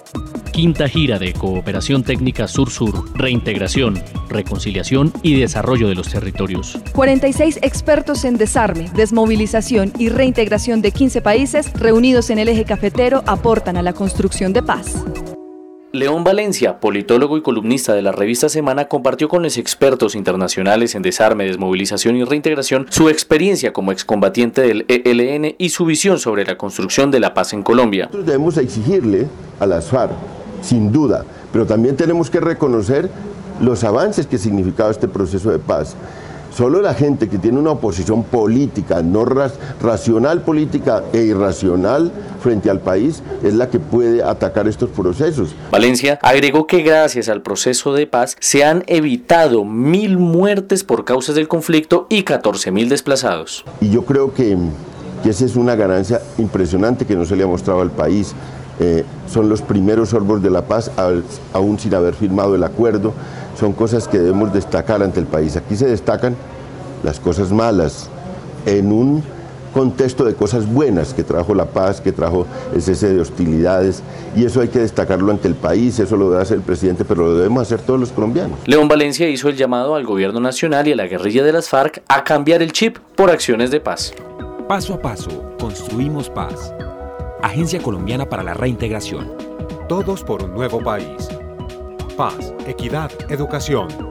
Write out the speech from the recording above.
Quinta gira de Cooperación Técnica Sur-Sur, Reintegración, Reconciliación y Desarrollo de los Territorios. 46 expertos en desarme, desmovilización y reintegración de 15 países reunidos en el eje cafetero aportan a la construcción de paz. León Valencia, politólogo y columnista de la revista Semana, compartió con los expertos internacionales en desarme, desmovilización y reintegración su experiencia como excombatiente del ELN y su visión sobre la construcción de la paz en Colombia. Nosotros debemos exigirle a las FARC, sin duda, pero también tenemos que reconocer los avances que ha significado este proceso de paz. Solo la gente que tiene una oposición política, no racional política e irracional frente al país, es la que puede atacar estos procesos. Valencia agregó que gracias al proceso de paz se han evitado 1.000 muertes por causas del conflicto y 14.000 desplazados. Y yo creo que esa es una ganancia impresionante que no se le ha mostrado al país. Son los primeros sorbos de la paz, aún sin haber firmado el acuerdo. Son cosas que debemos destacar ante el país. Aquí se destacan las cosas malas en un contexto de cosas buenas que trajo la paz, que trajo el cese de hostilidades, y eso hay que destacarlo ante el país. Eso lo debe hacer el presidente, pero lo debemos hacer todos los colombianos. León Valencia hizo el llamado al gobierno nacional y a la guerrilla de las FARC a cambiar el chip por acciones de paz. Paso a paso, construimos paz. Agencia Colombiana para la Reintegración. Todos por un nuevo país. Paz, equidad, educación.